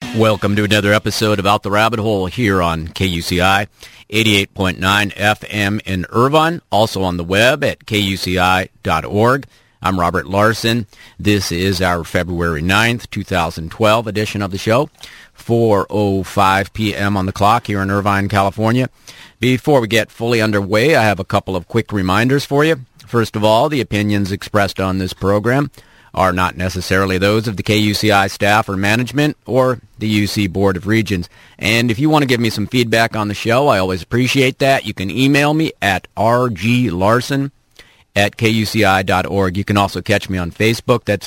Welcome to another episode of Out the Rabbit Hole here on KUCI 88.9 FM in Irvine, also on the web at kuci.org. I'm Robert Larson. This is our February 9th, 2012 edition of the show. 4:05 p.m. on the clock here in Irvine, California. Before we get fully underway, I have a couple of quick reminders for you. First of all, the opinions expressed on this program are not necessarily those of the KUCI staff or management or the UC Board of Regents. And if you want to give me some feedback on the show, I always appreciate that. You can email me at rglarson@kuci.org. You can also catch me on Facebook. That's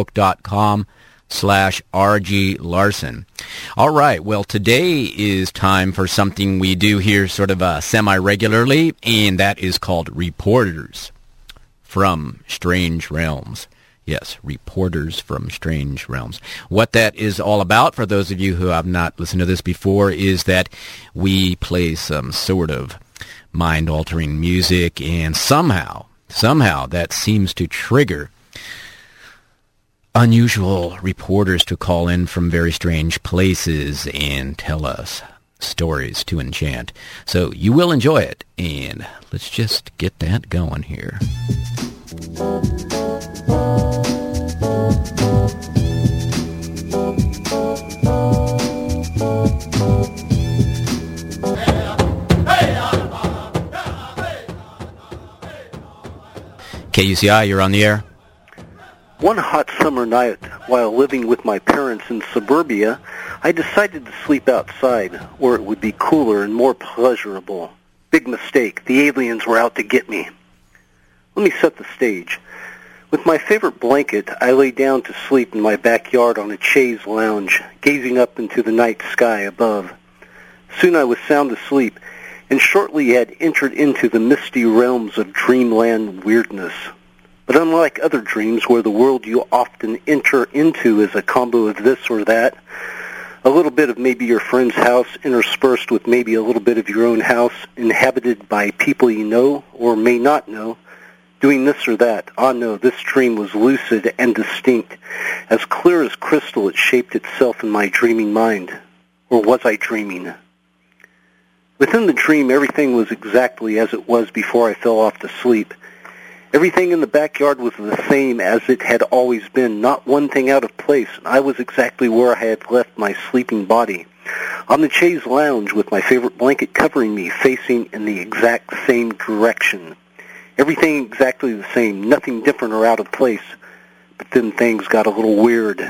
facebook.com/rglarson. All right, well, today is time for something we do here sort of semi-regularly, and that is called Reporters from Strange Realms. Yes, Reporters from Strange Realms. What that is all about, for those of you who have not listened to this before, is that we play some sort of mind-altering music, and somehow that seems to trigger unusual reporters to call in from very strange places and tell us stories to enchant. So you will enjoy it, and let's just get that going here. KUCI, you're on the air. One hot summer night, while living with my parents in suburbia, I decided to sleep outside, where it would be cooler and more pleasurable. Big mistake. The aliens were out to get me. Let me set the stage. With my favorite blanket, I lay down to sleep in my backyard on a chaise lounge, gazing up into the night sky above. Soon I was sound asleep, and shortly had entered into the misty realms of dreamland weirdness. But unlike other dreams where the world you often enter into is a combo of this or that, a little bit of maybe your friend's house interspersed with maybe a little bit of your own house inhabited by people you know or may not know, doing this or that. Ah, no, this dream was lucid and distinct. As clear as crystal, it shaped itself in my dreaming mind. Or was I dreaming? Within the dream, everything was exactly as it was before I fell off to sleep. Everything in the backyard was the same as it had always been, not one thing out of place. I was exactly where I had left my sleeping body, on the chaise lounge with my favorite blanket covering me, facing in the exact same direction. Everything exactly the same, nothing different or out of place. But then things got a little weird.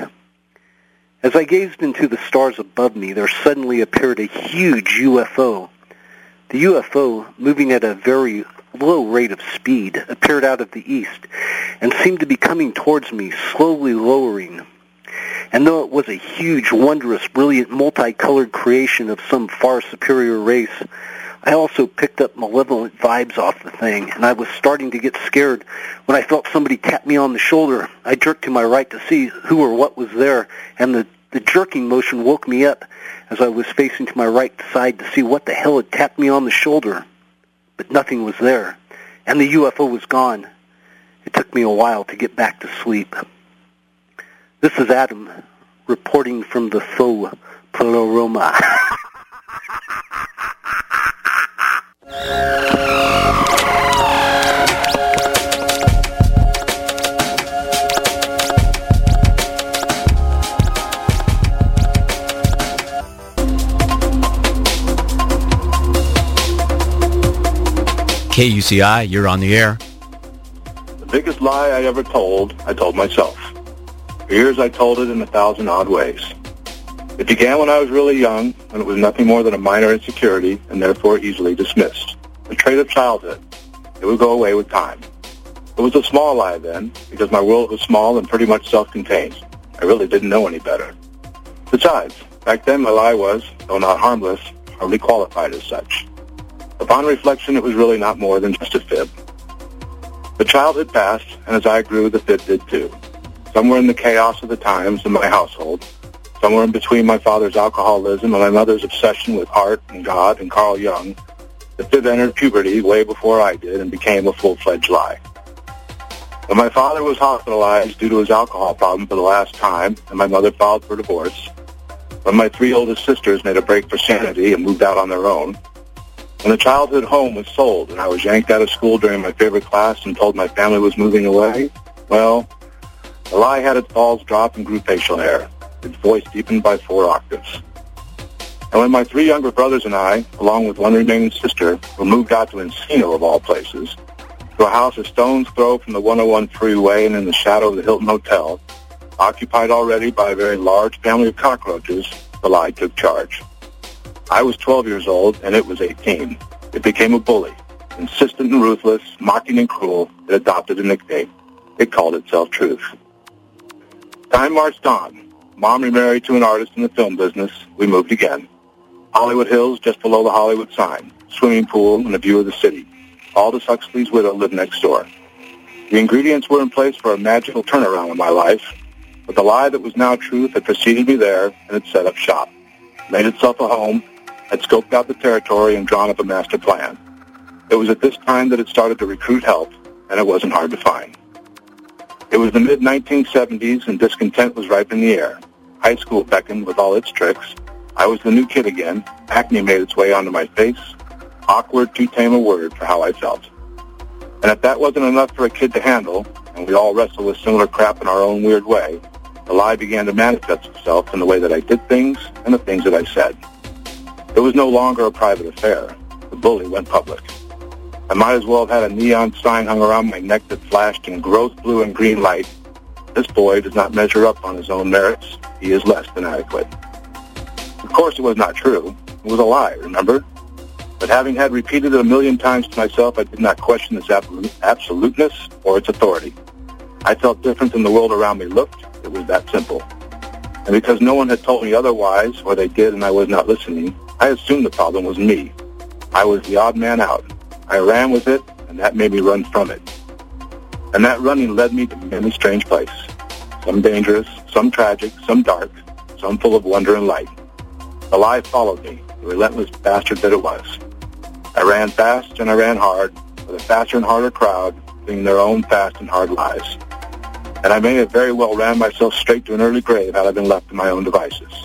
As I gazed into the stars above me, there suddenly appeared a huge UFO. The UFO, moving at a very low rate of speed, appeared out of the east and seemed to be coming towards me, slowly lowering. And though it was a huge, wondrous, brilliant, multicolored creation of some far superior race, I also picked up malevolent vibes off the thing, and I was starting to get scared when I felt somebody tap me on the shoulder. I jerked to my right to see who or what was there, and the jerking motion woke me up as I was facing to my right side to see what the hell had tapped me on the shoulder. But nothing was there, and the UFO was gone. It took me a while to get back to sleep. This is Adam, reporting from the faux Pleroma. KUCI, you're on the air. The biggest lie I ever told, I told myself. For years I told it in 1,000 odd ways. It began when I was really young, when it was nothing more than a minor insecurity and therefore easily dismissed. A trait of childhood. It would go away with time. It was a small lie then, because my world was small and pretty much self-contained. I really didn't know any better. Besides, back then my lie was, though not harmless, hardly qualified as such. Upon reflection, it was really not more than just a fib. The childhood passed, and as I grew, the fib did too. Somewhere in the chaos of the times in my household, somewhere in between my father's alcoholism and my mother's obsession with art and God and Carl Jung, the fib entered puberty way before I did and became a full-fledged lie. When my father was hospitalized due to his alcohol problem for the last time, and my mother filed for divorce, when my three oldest sisters made a break for sanity and moved out on their own, when the childhood home was sold and I was yanked out of school during my favorite class and told my family was moving away, well, the lie had its balls drop and grew facial hair, its voice deepened by 4 octaves. And when my 3 younger brothers and I, along with one remaining sister, were moved out to Encino, of all places, to a house a stone's throw from the 101 freeway and in the shadow of the Hilton Hotel, occupied already by a very large family of cockroaches, the lie took charge. I was 12 years old, and it was 18. It became a bully, insistent and ruthless, mocking and cruel. It adopted a nickname. It called itself Truth. Time marched on. Mom remarried to an artist in the film business. We moved again. Hollywood Hills, just below the Hollywood sign. Swimming pool and a view of the city. Aldous Huxley's widow lived next door. The ingredients were in place for a magical turnaround in my life, but the lie that was now truth had preceded me there and had set up shop, made itself a home, had scoped out the territory and drawn up a master plan. It was at this time that it started to recruit help, and it wasn't hard to find. It was the mid-1970s, and discontent was ripe in the air. High school beckoned with all its tricks. I was the new kid again. Acne made its way onto my face. Awkward, too tame a word for how I felt. And if that wasn't enough for a kid to handle, and we all wrestled with similar crap in our own weird way, the lie began to manifest itself in the way that I did things and the things that I said. It was no longer a private affair. The bully went public. I might as well have had a neon sign hung around my neck that flashed in gross blue and green light. This boy does not measure up on his own merits. He is less than adequate. Of course, it was not true. It was a lie, remember? But having had repeated it a million times to myself, I did not question its absoluteness or its authority. I felt different than the world around me looked. It was that simple. And because no one had told me otherwise, or they did and I was not listening, I assumed the problem was me. I was the odd man out. I ran with it, and that made me run from it. And that running led me to many strange places. Some dangerous, some tragic, some dark, some full of wonder and light. The lie followed me, the relentless bastard that it was. I ran fast and I ran hard, with a faster and harder crowd, living their own fast and hard lives. And I may have very well ran myself straight to an early grave had I been left to my own devices.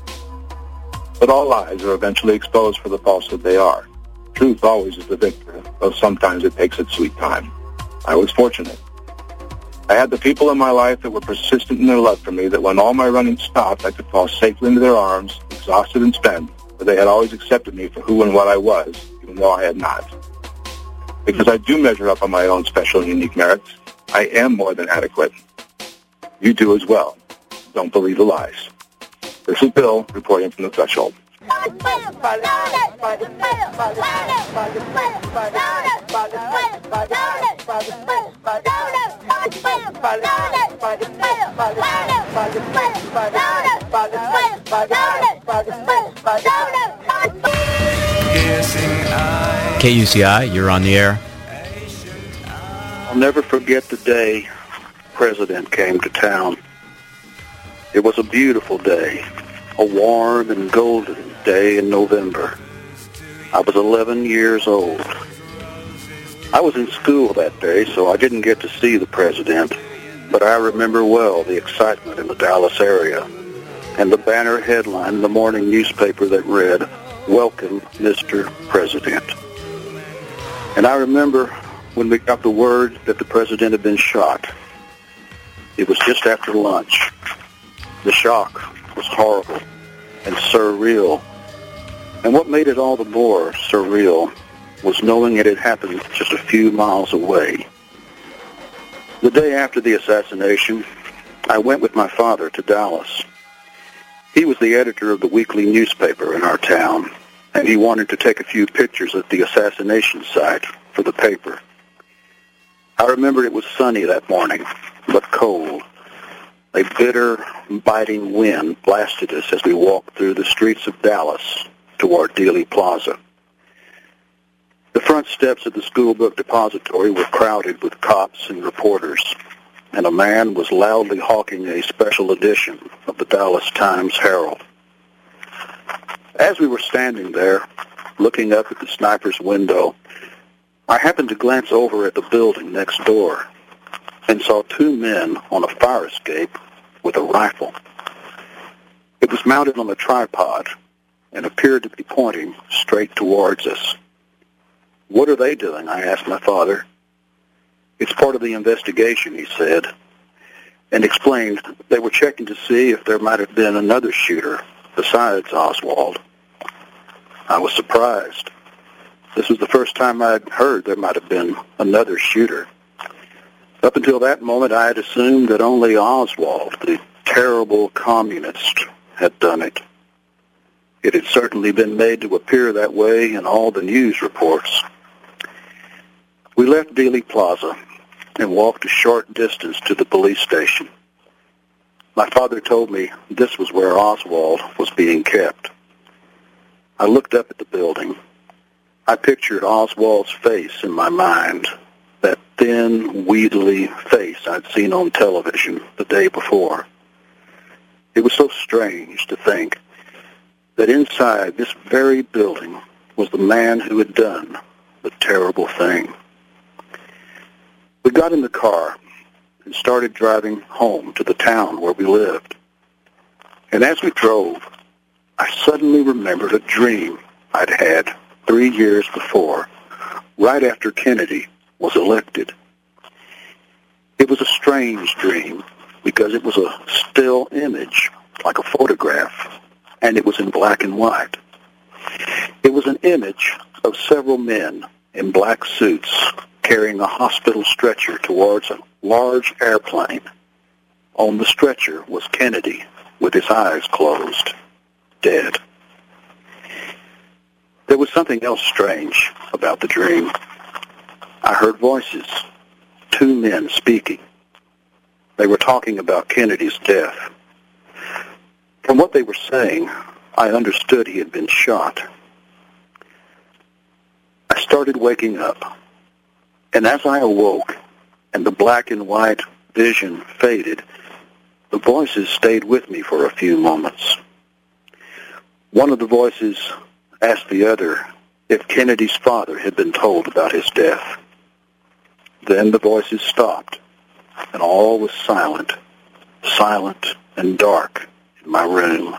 But all lies are eventually exposed for the falsehood they are. Truth always is the victor, though sometimes it takes its sweet time. I was fortunate. I had the people in my life that were persistent in their love for me, that when all my running stopped, I could fall safely into their arms, exhausted and spent, but they had always accepted me for who and what I was, even though I had not. Because I do measure up on my own special and unique merits. I am more than adequate. You do as well. Don't believe the lies. This is Bill reporting from the Threshold. KUCI, you're on the air. I'll never forget the day the President came to town. It was a beautiful day, a warm and golden day in November. I was 11 years old. I was in school that day, so I didn't get to see the President, but I remember well the excitement in the Dallas area and the banner headline in the morning newspaper that read, "Welcome, Mr. President." And I remember when we got the word that the President had been shot. It was just after lunch. The shock was horrible and surreal. And what made it all the more surreal was knowing it had happened just a few miles away. The day after the assassination, I went with my father to Dallas. He was the editor of the weekly newspaper in our town, and he wanted to take a few pictures at the assassination site for the paper. I remember it was sunny that morning, but cold. A bitter, biting wind blasted us as we walked through the streets of Dallas toward Dealey Plaza. The front steps of the school book depository were crowded with cops and reporters, and a man was loudly hawking a special edition of the Dallas Times-Herald. As we were standing there, looking up at the sniper's window, I happened to glance over at the building next door and saw two men on a fire escape with a rifle. It was mounted on a tripod and appeared to be pointing straight towards us. "What are they doing?" I asked my father. "It's part of the investigation," he said, and explained they were checking to see if there might have been another shooter besides Oswald. I was surprised. This was the first time I'd heard there might have been another shooter. Up until that moment, I had assumed that only Oswald, the terrible communist, had done it. It had certainly been made to appear that way in all the news reports. We left Dealey Plaza and walked a short distance to the police station. My father told me this was where Oswald was being kept. I looked up at the building. I pictured Oswald's face in my mind, that thin, wheedly face I'd seen on television the day before. It was so strange to think that inside this very building was the man who had done the terrible thing. We got in the car and started driving home to the town where we lived. And as we drove, I suddenly remembered a dream I'd had 3 years before, right after Kennedy was elected. It was a strange dream because it was a still image, like a photograph, and it was in black and white. It was an image of several men in black suits carrying a hospital stretcher towards a large airplane. On the stretcher was Kennedy with his eyes closed, dead. There was something else strange about the dream. I heard voices, 2 men speaking. They were talking about Kennedy's death. From what they were saying, I understood he had been shot. I started waking up, and as I awoke and the black and white vision faded, the voices stayed with me for a few moments. One of the voices asked the other if Kennedy's father had been told about his death. Then the voices stopped, and all was silent and dark in my room.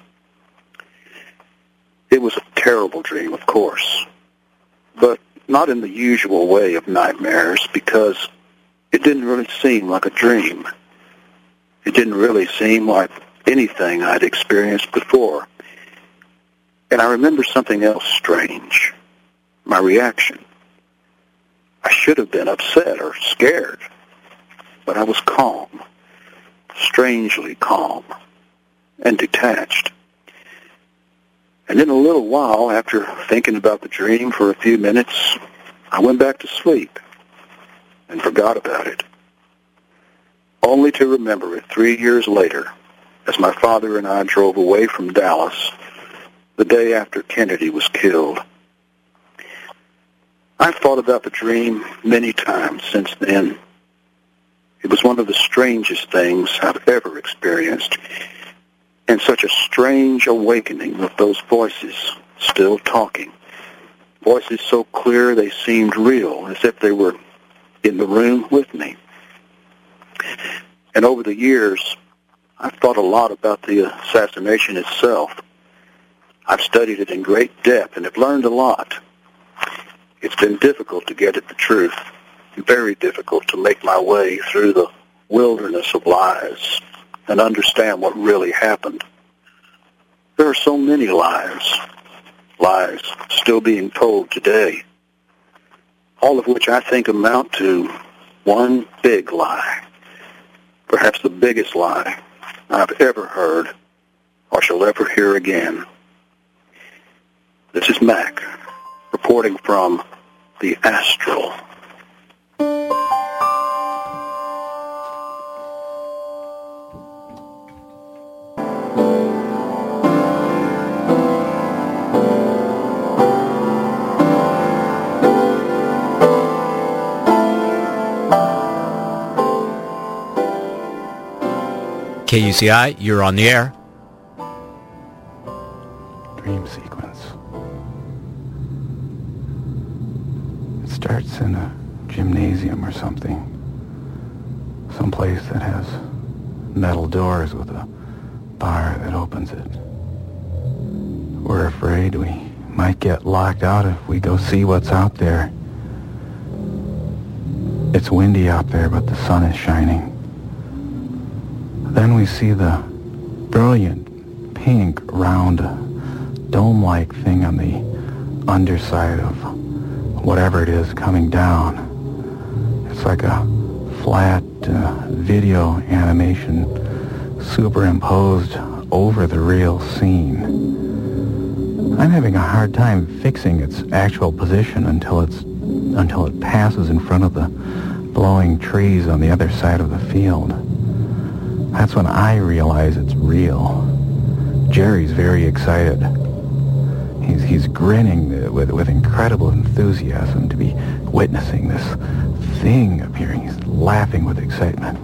It was a terrible dream, of course, but not in the usual way of nightmares, because it didn't really seem like a dream. It didn't really seem like anything I'd experienced before. And I remember something else strange, my reaction. I should have been upset or scared, but I was calm, strangely calm, and detached. And in a little while, after thinking about the dream for a few minutes, I went back to sleep and forgot about it, only to remember it 3 years later as my father and I drove away from Dallas the day after Kennedy was killed. I've thought about the dream many times since then. It was one of the strangest things I've ever experienced, and such a strange awakening of those voices still talking. Voices so clear they seemed real, as if they were in the room with me. And over the years, I've thought a lot about the assassination itself. I've studied it in great depth and have learned a lot. It's been difficult to get at the truth, very difficult to make my way through the wilderness of lies and understand what really happened. There are so many lies still being told today, all of which I think amount to one big lie, perhaps the biggest lie I've ever heard or shall ever hear again. This is Mac, reporting from the Astral. KUCI, you're on the air. Dream sequence. It starts in a gymnasium or something. Someplace that has metal doors with a bar that opens it. We're afraid we might get locked out if we go see what's out there. It's windy out there, but the sun is shining. Then we see the brilliant, pink, round, dome-like thing on the underside of whatever it is coming down. It's like a flat video animation superimposed over the real scene. I'm having a hard time fixing its actual position until it passes in front of the blowing trees on the other side of the field. That's when I realize it's real. Jerry's very excited. He's grinning with incredible enthusiasm to be witnessing this thing appearing. He's laughing with excitement.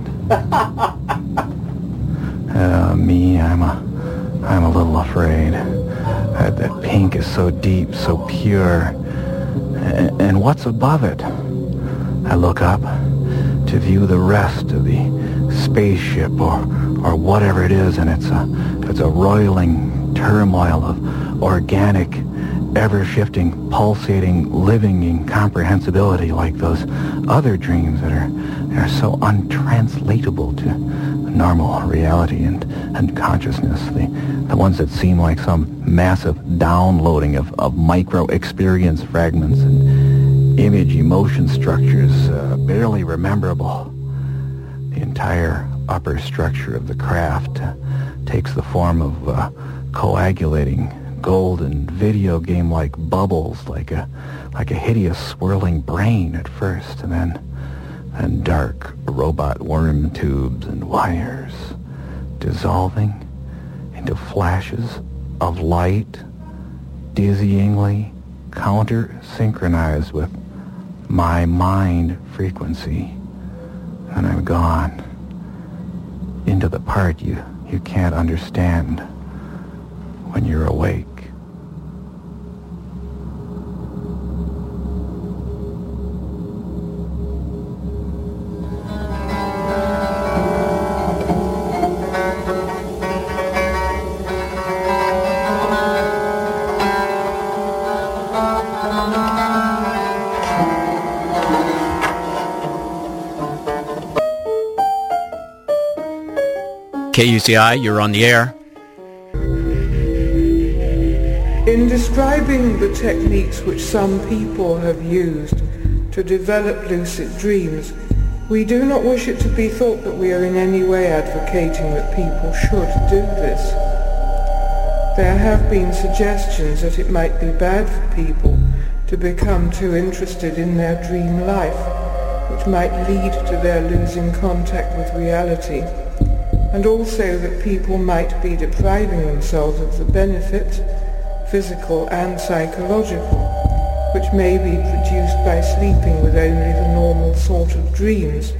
Me, I'm a little afraid. That pink is so deep, so pure. And what's above it? I look up to view the rest of the spaceship or whatever it is, and it's a roiling turmoil of organic, ever-shifting, pulsating, living incomprehensibility like those other dreams that are so untranslatable to normal reality and consciousness. The ones that seem like some massive downloading of micro-experience fragments and image emotion structures barely rememberable. The entire upper structure of the craft takes the form of coagulating golden video game-like bubbles, like a hideous swirling brain at first, and then dark robot worm tubes and wires dissolving into flashes of light, dizzyingly counter-synchronized with my mind frequency. And I'm gone into the part you can't understand when you're awake. KUCI, you're on the air. In describing the techniques which some people have used to develop lucid dreams, we do not wish it to be thought that we are in any way advocating that people should do this. There have been suggestions that it might be bad for people to become too interested in their dream life, which might lead to their losing contact with reality, and also that people might be depriving themselves of the benefits, physical and psychological, which may be produced by sleeping with only the normal sort of dreams.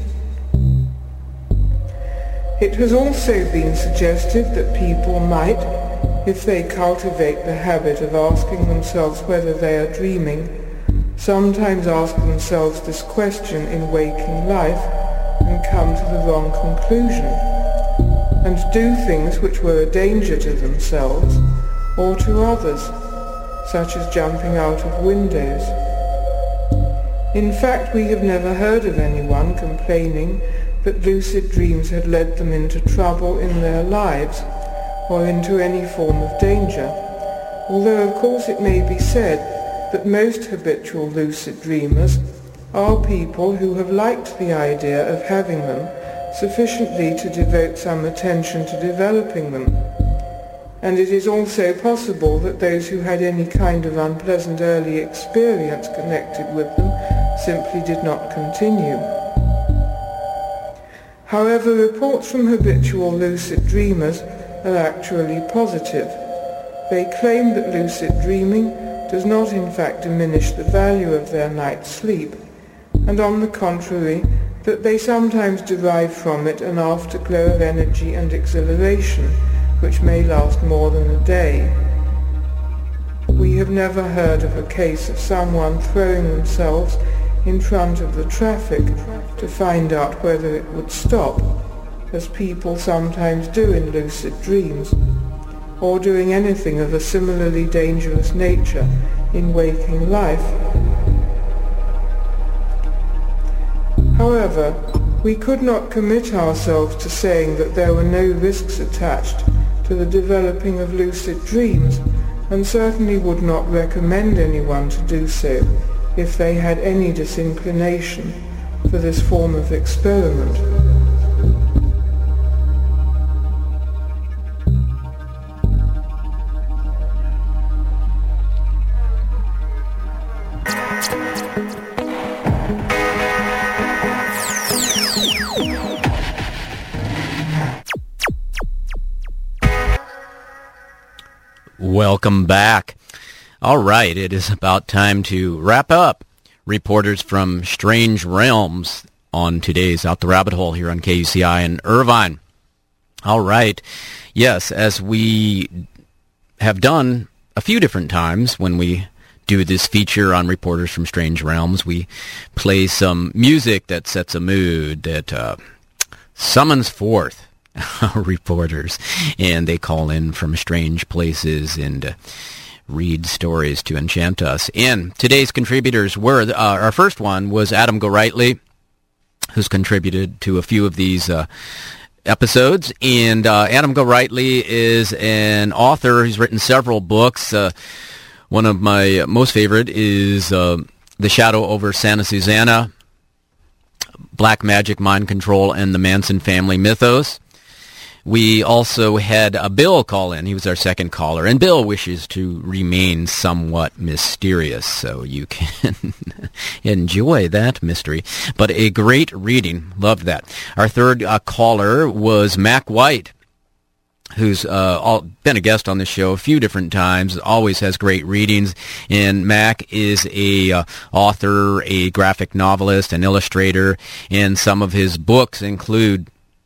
It has also been suggested that people might, if they cultivate the habit of asking themselves whether they are dreaming, sometimes ask themselves this question in waking life and come to the wrong conclusion, and do things which were a danger to themselves or to others, such as jumping out of windows. In fact, we have never heard of anyone complaining that lucid dreams had led them into trouble in their lives or into any form of danger, although of course it may be said that most habitual lucid dreamers are people who have liked the idea of having them sufficiently to devote some attention to developing them. And it is also possible that those who had any kind of unpleasant early experience connected with them simply did not continue. However, reports from habitual lucid dreamers are actually positive. They claim that lucid dreaming does not in fact diminish the value of their night's sleep, and on the contrary, that they sometimes derive from it an afterglow of energy and exhilaration, which may last more than a day. We have never heard of a case of someone throwing themselves in front of the traffic to find out whether it would stop, as people sometimes do in lucid dreams. or doing anything of a similarly dangerous nature in waking life. However, we could not commit ourselves to saying that there were no risks attached to the developing of lucid dreams, and certainly would not recommend anyone to do so if they had any disinclination for this form of experiment. Welcome back. All right, it is about time to wrap up Reporters from Strange Realms on today's Out the Rabbit Hole here on KUCI in Irvine. All right, yes, as we have done a few different times when we do this feature on Reporters from Strange Realms, we play some music that sets a mood, that summons forth reporters, and they call in from strange places and read stories to enchant us. And today's contributors were, our first one was Adam Gorightly, who's contributed to a few of these episodes. And Adam Gorightly is an author. He's written several books. One of my most favorite is The Shadow over Santa Susana, Black Magic, Mind Control, and the Manson Family Mythos. We also had Bill call in. He was our second caller. And Bill wishes to remain somewhat mysterious, so you can enjoy that mystery. But a great reading. Loved that. Our third caller was Mac White, who's been a guest on the show a few different times, always has great readings. And Mac is a author, a graphic novelist, an illustrator, and some of his books include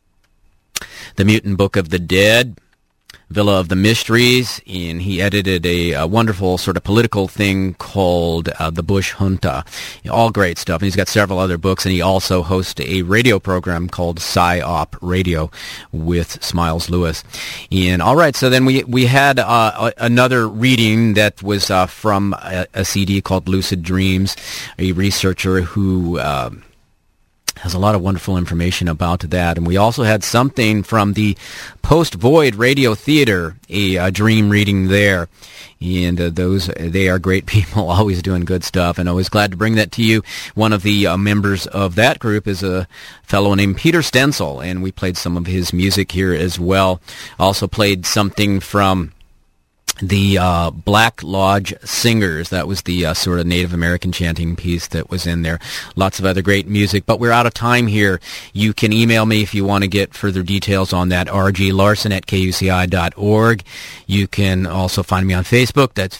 The Mutant Book of the Dead, Villa of the Mysteries, and he edited a wonderful sort of political thing called The Bush Junta. All great stuff. And he's got several other books, and he also hosts a radio program called Psy-Op Radio with Smiles Lewis. And all right, so then we had another reading that was from a CD called Lucid Dreams, a researcher who has a lot of wonderful information about that. And we also had something from the Post-Void Radio Theater, a dream reading there. And they are great people, always doing good stuff, and always glad to bring that to you. One of the members of that group is a fellow named Peter Stencil, and we played some of his music here as well. Also played something from the Black Lodge Singers. That was the sort of Native American chanting piece that was in there. Lots of other great music, but we're out of time here. You can email me if you want to get further details on that, rglarson@kuci.org. You can also find me on Facebook. That's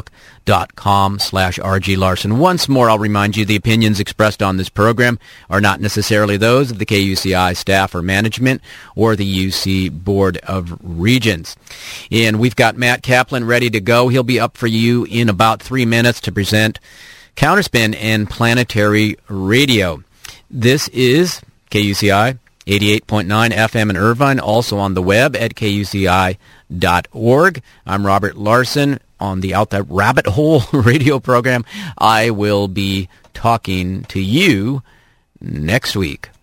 facebook.com/rglarson. Once more, I'll remind you, the opinions expressed on this program are not necessarily those of the KUCI staff or management or the UC Board of Regents. And we've got Matt Kaplan ready to go. He'll be up for you in about 3 minutes to present Counterspin and Planetary Radio. This is KUCI 88.9 FM in Irvine, also on the web at kuci.org. I'm Robert Larson on the Out the Rabbit Hole radio program. I will be talking to you next week.